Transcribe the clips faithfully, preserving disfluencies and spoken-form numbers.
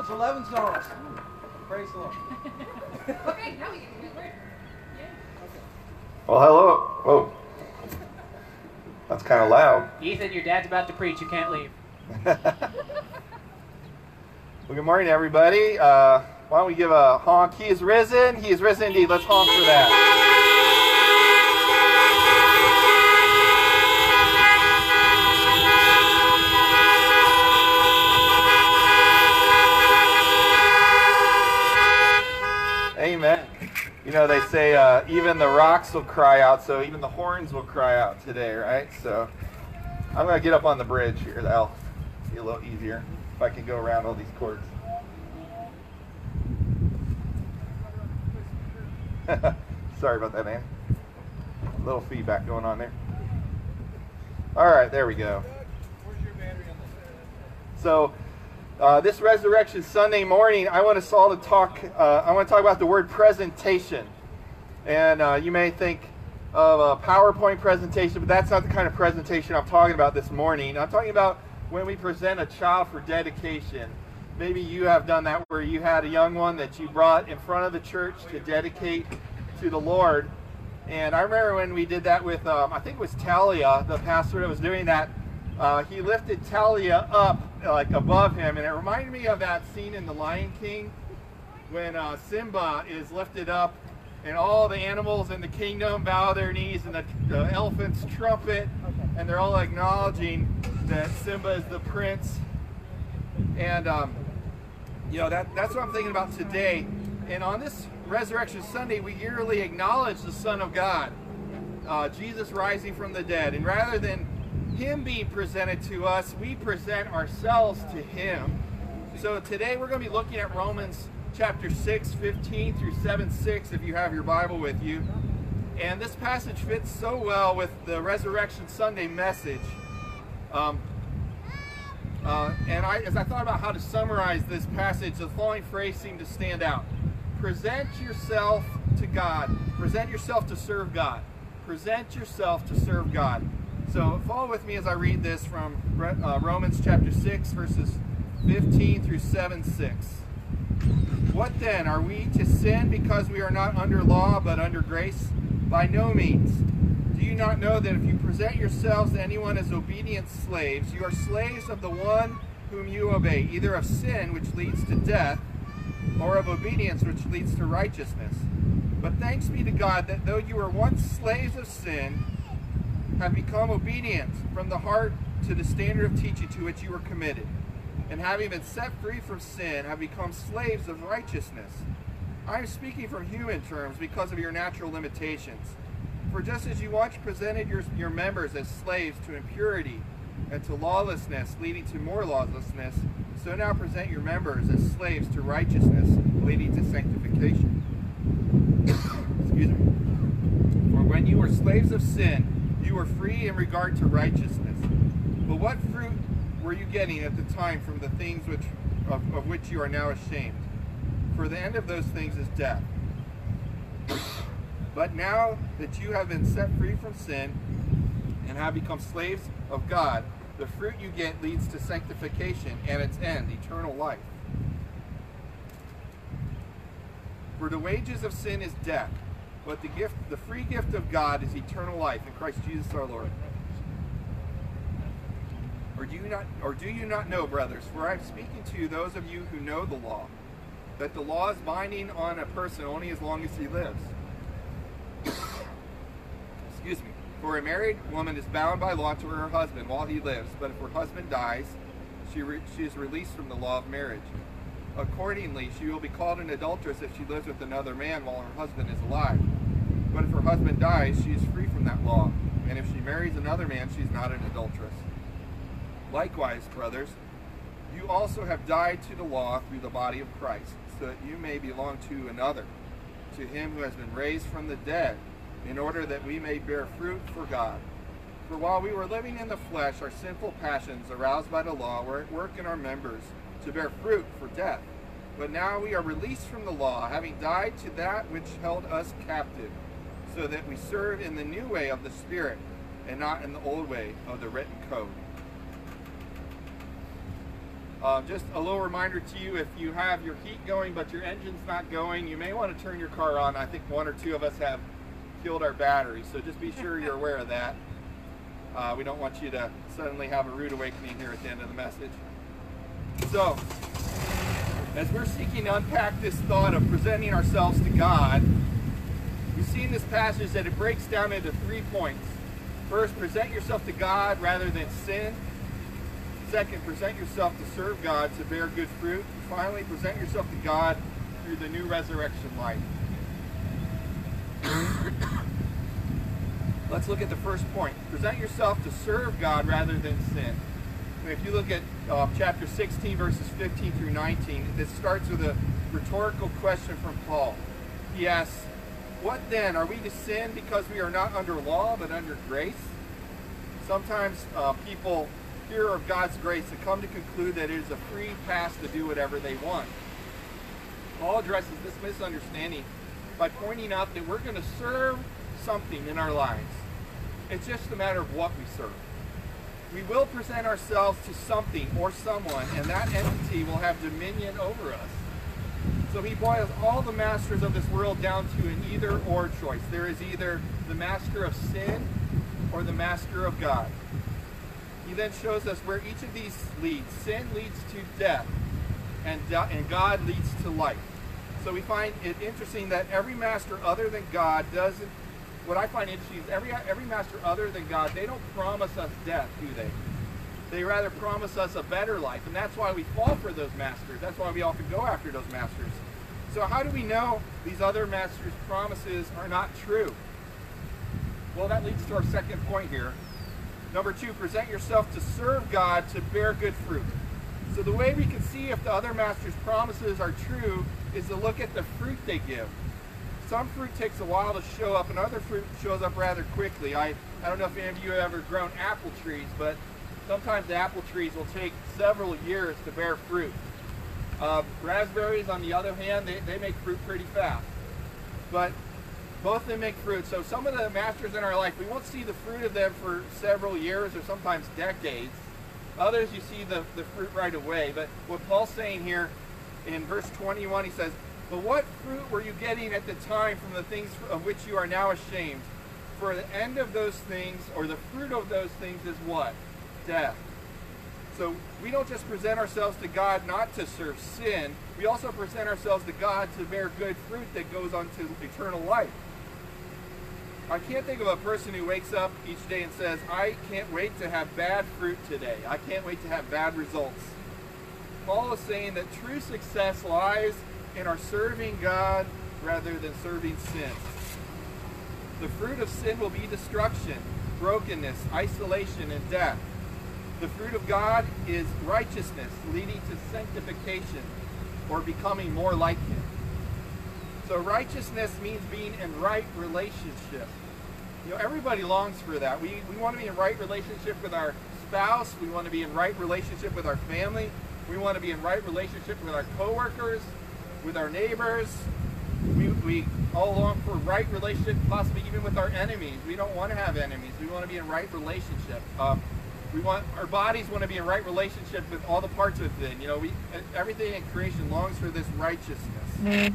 It's eleven stars. Praise the Lord. Okay, now we get to the word. Well, hello. Whoa. That's kind of loud. Ethan, your dad's about to preach. You can't leave. Well, good morning, everybody. Uh, why don't we give a honk? He is risen. He is risen indeed. Let's honk for that. Amen. You know, they say uh, even the rocks will cry out, so even the horns will cry out today, right? So I'm going to get up on the bridge here. That'll be a little easier if I can go around all these cords. Sorry about that, man. A little feedback going on there. All right, there we go. So uh, this Resurrection Sunday morning, I want us all to talk. Uh, I want to talk about the word presentation. And uh, you may think of a PowerPoint presentation, but that's not the kind of presentation I'm talking about this morning. I'm talking about when we present a child for dedication. Maybe you have done that where you had a young one that you brought in front of the church to dedicate to the Lord. And I remember when we did that with, um, I think it was Talia, the pastor that was doing that. Uh, he lifted Talia up like above him, and it reminded me of that scene in The Lion King when uh, Simba is lifted up and all the animals in the kingdom bow their knees, and the, the elephants trumpet, and they're all acknowledging that Simba is the prince. And um, you know, that, that's what I'm thinking about today. And on this Resurrection Sunday, we yearly acknowledge the Son of God, uh, Jesus rising from the dead. And rather than Him being presented to us, we present ourselves to Him. So today we're going to be looking at Romans chapter six, fifteen through seven six, if you have your Bible with you. And this passage fits so well with the Resurrection Sunday message. Um, uh, and I, as I thought about how to summarize this passage, the following phrase seemed to stand out. Present yourself to God. Present yourself to serve God. Present yourself to serve God. So follow with me as I read this from uh, Romans chapter six, verses fifteen through seven six. What then? Are we to sin because we are not under law but under grace? By no means. Do you not know that if you present yourselves to anyone as obedient slaves, you are slaves of the one whom you obey, either of sin, which leads to death, or of obedience, which leads to righteousness? But thanks be to God that though you were once slaves of sin, have become obedient from the heart to the standard of teaching to which you were committed. And having been set free from sin, have become slaves of righteousness. I am speaking from human terms because of your natural limitations. For just as you once presented your, your members as slaves to impurity and to lawlessness, leading to more lawlessness, so now present your members as slaves to righteousness, leading to sanctification. Excuse me. For when you were slaves of sin, you were free in regard to righteousness. But what fruit were you getting at the time from the things which of, of which you are now ashamed? For the end of those things is death. But now that you have been set free from sin and have become slaves of God, the fruit you get leads to sanctification, and its end, eternal life. For the wages of sin is death, but the gift, the free gift of God is eternal life in Christ Jesus our Lord. Or do you not, or do you not know, brothers, for I am speaking to those of you who know the law, that the law is binding on a person only as long as he lives. Excuse me. For a married woman is bound by law to her husband while he lives, but if her husband dies, she, re she is released from the law of marriage. Accordingly, she will be called an adulteress if she lives with another man while her husband is alive. But if her husband dies, she is free from that law, and if she marries another man, she is not an adulteress. Likewise, brothers, you also have died to the law through the body of Christ, so that you may belong to another, to him who has been raised from the dead, in order that we may bear fruit for God. For while we were living in the flesh, our sinful passions, aroused by the law, were at work in our members to bear fruit for death. But now we are released from the law, having died to that which held us captive, so that we serve in the new way of the Spirit, and not in the old way of the written code. Uh, just a little reminder to you, if you have your heat going but your engine's not going, you may want to turn your car on. I think one or two of us have killed our batteries, so just be sure you're aware of that. Uh, we don't want you to suddenly have a rude awakening here at the end of the message. So, as we're seeking to unpack this thought of presenting ourselves to God, we see in this passage that it breaks down into three points. First, present yourself to God rather than sin. Second, present yourself to serve God to bear good fruit. And finally, present yourself to God through the new resurrection life. Let's look at the first point. Present yourself to serve God rather than sin. And if you look at uh, chapter sixteen, verses fifteen through nineteen, this starts with a rhetorical question from Paul. He asks, "What then? Are we to sin because we are not under law but under grace?" Sometimes uh, people hear of God's grace and come to conclude that it is a free pass to do whatever they want. Paul addresses this misunderstanding by pointing out that we're going to serve something in our lives. It's just a matter of what we serve. We will present ourselves to something or someone, and that entity will have dominion over us. So he boils all the masters of this world down to an either or choice. There is either the master of sin or the master of God. He then shows us where each of these leads. Sin leads to death, and, and God leads to life. So we find it interesting that every master other than God doesn't, what I find interesting is every, every master other than God, they don't promise us death, do they? They rather promise us a better life, and that's why we fall for those masters. That's why we often go after those masters. So how do we know these other masters' promises are not true? Well, that leads to our second point here. Number two, present yourself to serve God to bear good fruit. So the way we can see if the other master's promises are true is to look at the fruit they give. Some fruit takes a while to show up, and other fruit shows up rather quickly. I, I don't know if any of you have ever grown apple trees, but sometimes the apple trees will take several years to bear fruit. Uh, raspberries, on the other hand, they, they make fruit pretty fast. But both of them make fruit. So some of the masters in our life, we won't see the fruit of them for several years or sometimes decades. Others, you see the, the fruit right away. But what Paul's saying here in verse twenty-one, he says, "But what fruit were you getting at the time from the things of which you are now ashamed? For the end of those things, or the fruit of those things, is what? Death." So we don't just present ourselves to God not to serve sin, we also present ourselves to God to bear good fruit that goes on to eternal life. I can't think of a person who wakes up each day and says, "I can't wait to have bad fruit today. I can't wait to have bad results." Paul is saying that true success lies in our serving God rather than serving sin. The fruit of sin will be destruction, brokenness, isolation, and death. The fruit of God is righteousness, leading to sanctification or becoming more like Him. So righteousness means being in right relationship. You know, everybody longs for that. We, we want to be in right relationship with our spouse. We want to be in right relationship with our family. We want to be in right relationship with our coworkers, with our neighbors. We, we all long for right relationship, possibly even with our enemies. We don't want to have enemies. We want to be in right relationship. Um, we want our bodies want to be in right relationship with all the parts of it. You know, we everything in creation longs for this righteousness.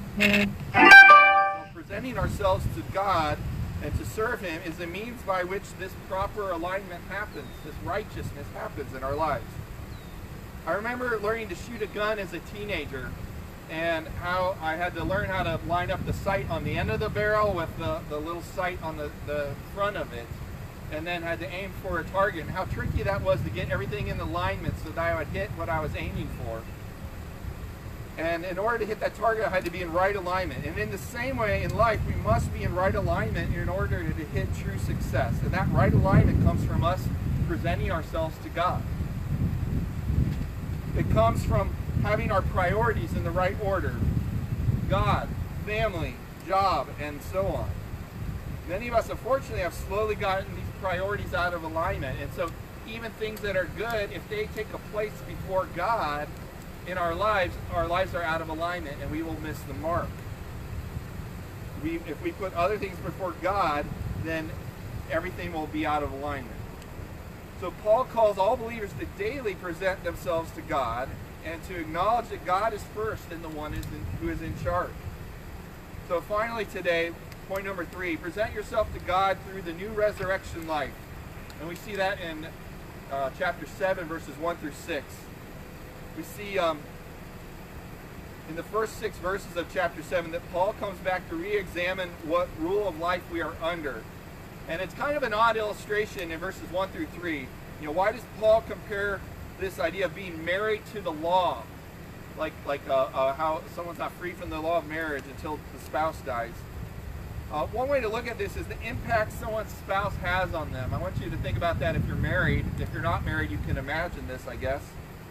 So presenting ourselves to God and to serve Him is the means by which this proper alignment happens. This righteousness happens in our lives. I remember learning to shoot a gun as a teenager, and how I had to learn how to line up the sight on the end of the barrel with the, the little sight on the, the front of it, and then had to aim for a target, and how tricky that was to get everything in alignment so that I would hit what I was aiming for. And in order to hit that target, I had to be in right alignment. And in the same way, in life, we must be in right alignment in order to hit true success. And that right alignment comes from us presenting ourselves to God. It comes from having our priorities in the right order. God, family, job, and so on. Many of us, unfortunately, have slowly gotten these priorities out of alignment. And so even things that are good, if they take a place before God in our lives, our lives are out of alignment and we will miss the mark. We, if we put other things before God, then everything will be out of alignment. So Paul calls all believers to daily present themselves to God and to acknowledge that God is first and the one is in, who is in charge. So finally today, point number three, present yourself to God through the new resurrection life. And we see that in uh, chapter seven, verses one through six. We see um, in the first six verses of chapter seven that Paul comes back to re-examine what rule of life we are under. And it's kind of an odd illustration in verses one through three. You know, why does Paul compare this idea of being married to the law? Like, like uh, uh, how someone's not free from the law of marriage until the spouse dies. Uh, one way to look at this is the impact someone's spouse has on them. I want you to think about that if you're married. If you're not married, you can imagine this, I guess.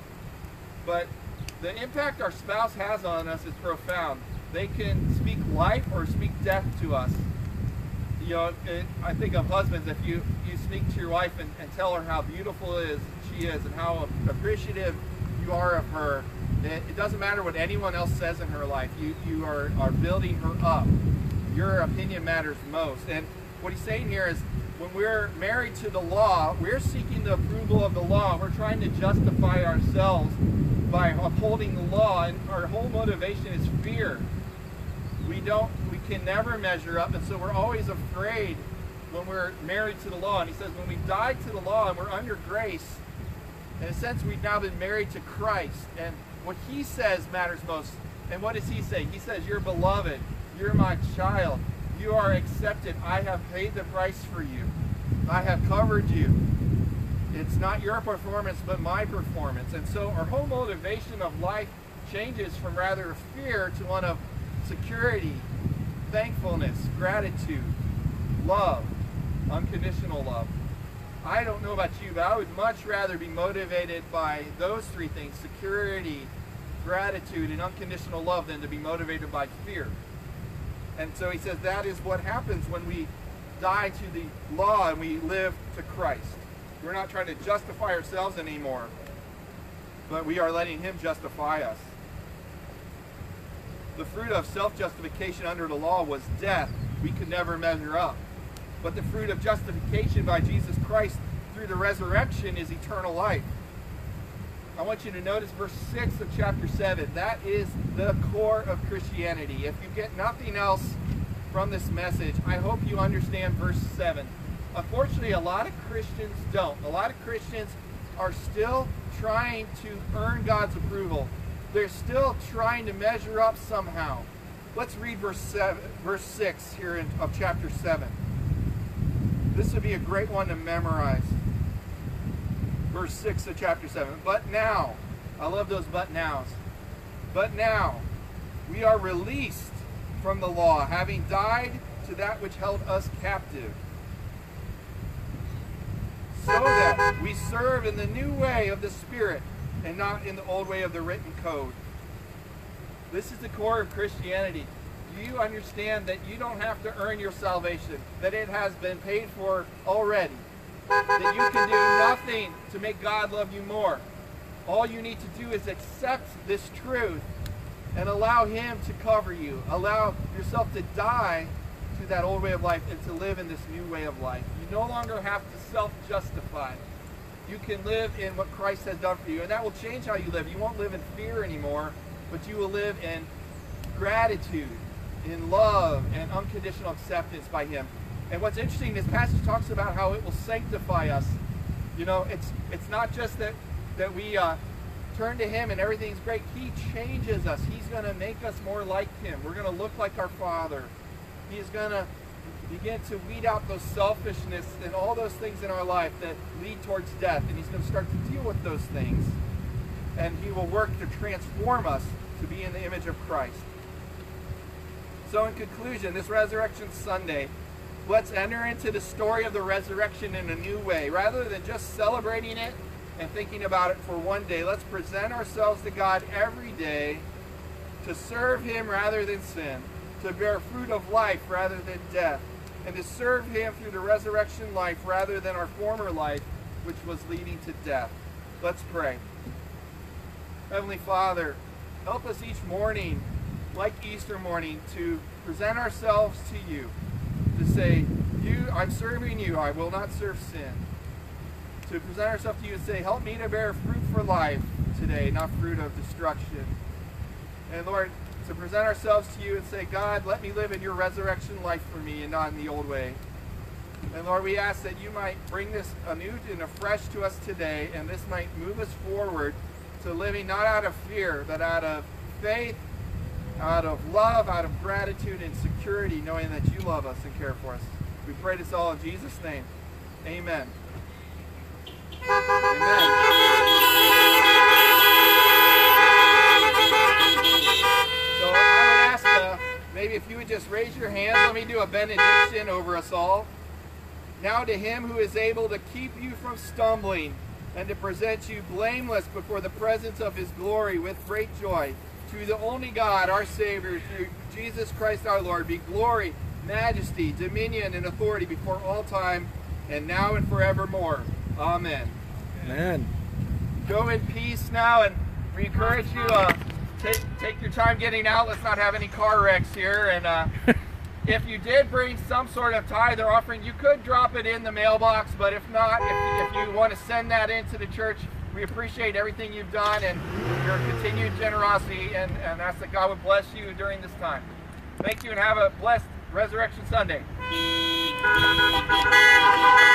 But the impact our spouse has on us is profound. They can speak life or speak death to us. You know, it, I think of husbands, if you, you speak to your wife and, and tell her how beautiful it is, she is and how appreciative you are of her, it, it doesn't matter what anyone else says in her life. You, you are, are building her up. Your opinion matters most. And what he's saying here is when we're married to the law, we're seeking the approval of the law. We're trying to justify ourselves by upholding the law, and our whole motivation is fear. We don't, we can never measure up, and so we're always afraid when we're married to the law. And he says when we died to the law and we're under grace, in a sense we've now been married to Christ, and what he says matters most. And what does he say? He says, you're beloved, you're my child, you are accepted, I have paid the price for you, I have covered you. It's not your performance but my performance. And so our whole motivation of life changes from rather fear to one of security, thankfulness, gratitude, love, unconditional love. I don't know about you, but I would much rather be motivated by those three things, security, gratitude, and unconditional love, than to be motivated by fear. And so he says that is what happens when we die to the law and we live to Christ. We're not trying to justify ourselves anymore, but we are letting him justify us. The fruit of self-justification under the law was death. We could never measure up. But the fruit of justification by Jesus Christ through the resurrection is eternal life. I want you to notice verse six of chapter seven. That is the core of Christianity. If you get nothing else from this message, I hope you understand verse seven. Unfortunately, a lot of Christians don't. A lot of Christians are still trying to earn God's approval. They're still trying to measure up somehow. Let's read verse seven, verse six here in, of chapter seven. This would be a great one to memorize. Verse six of chapter seven. But now, I love those but nows. But now, we are released from the law, having died to that which held us captive, so that we serve in the new way of the Spirit and not in the old way of the written code. This is the core of Christianity. Do you understand that you don't have to earn your salvation, that it has been paid for already, that you can do nothing to make God love you more? All you need to do is accept this truth and allow him to cover you. Allow yourself to die to that old way of life and to live in this new way of life. You no longer have to self-justify. You can live in what Christ has done for you, and that will change how you live. You won't live in fear anymore, but you will live in gratitude, in love, and unconditional acceptance by him. And what's interesting, this passage talks about how it will sanctify us. You know, it's it's not just that, that we uh, turn to him and everything's great. He changes us. He's going to make us more like him. We're going to look like our Father. He's going to begin to weed out those selfishness and all those things in our life that lead towards death. And he's going to start to deal with those things. And he will work to transform us to be in the image of Christ. So in conclusion, this Resurrection Sunday, let's enter into the story of the resurrection in a new way. Rather than just celebrating it and thinking about it for one day, let's present ourselves to God every day to serve him rather than sin, to bear fruit of life rather than death, and to serve him through the resurrection life rather than our former life, which was leading to death. Let's pray. Heavenly Father, help us each morning, like Easter morning, to present ourselves to you, to say, you, I'm serving you, I will not serve sin. to present ourselves to you and say, help me to bear fruit for life today, not fruit of destruction. And Lord, to present ourselves to you and say, God, let me live in your resurrection life for me and not in the old way. And Lord, we ask that you might bring this anew and afresh to us today, and this might move us forward to living not out of fear, but out of faith, out of love, out of gratitude and security, knowing that you love us and care for us. We pray this all in Jesus' name. Amen. Amen. So I would ask, uh, maybe if you would just raise your hands, let me do a benediction over us all. Now to him who is able to keep you from stumbling and to present you blameless before the presence of his glory with great joy, to the only God, our Savior, through Jesus Christ our Lord, be glory, majesty, dominion, and authority before all time, and now and forevermore. Amen. Amen. Go in peace now, and we encourage you, uh, take, take your time getting out. Let's not have any car wrecks here. And uh, if you did bring some sort of tithe or offering, you could drop it in the mailbox, but if not, if, if you want to send that into the church, we appreciate everything you've done and your continued generosity, and, and ask that God would bless you during this time. Thank you, and have a blessed Resurrection Sunday.